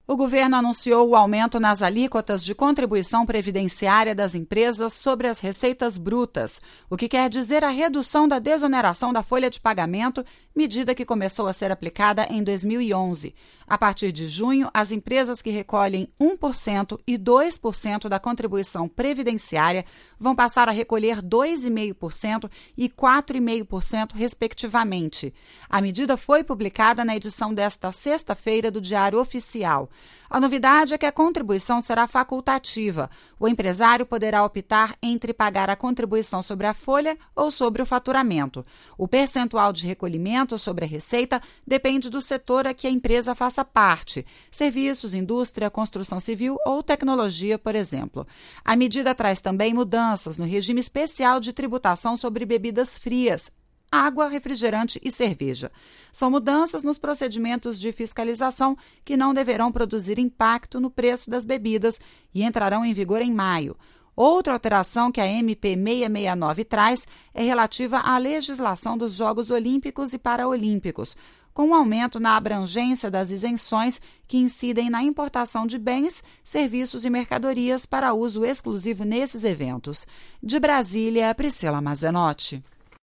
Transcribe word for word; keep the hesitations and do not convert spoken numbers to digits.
O governo anunciou o aumento nas alíquotas de contribuição previdenciária das empresas sobre as receitas brutas, o que quer dizer a redução da desoneração da folha de pagamento, medida que começou a ser aplicada em dois mil e onze. A partir de junho, as empresas que recolhem um por cento e dois por cento da contribuição previdenciária vão passar a recolher dois vírgula cinco por cento e quatro vírgula cinco por cento, respectivamente. A medida foi publicada na edição desta sexta-feira do Diário Oficial. A novidade é que a contribuição será facultativa. O empresário poderá optar entre pagar a contribuição sobre a folha ou sobre o faturamento. O percentual de recolhimento sobre a receita depende do setor a que a empresa faça parte: serviços, indústria, construção civil ou tecnologia, por exemplo. A medida traz também mudanças no regime especial de tributação sobre bebidas frias, água, refrigerante e cerveja. São mudanças nos procedimentos de fiscalização que não deverão produzir impacto no preço das bebidas e entrarão em vigor em maio. Outra alteração que a M P seiscentos e sessenta e nove traz é relativa à legislação dos Jogos Olímpicos e Paraolímpicos, com um aumento na abrangência das isenções que incidem na importação de bens, serviços e mercadorias para uso exclusivo nesses eventos. De Brasília, Priscila Mazenotti.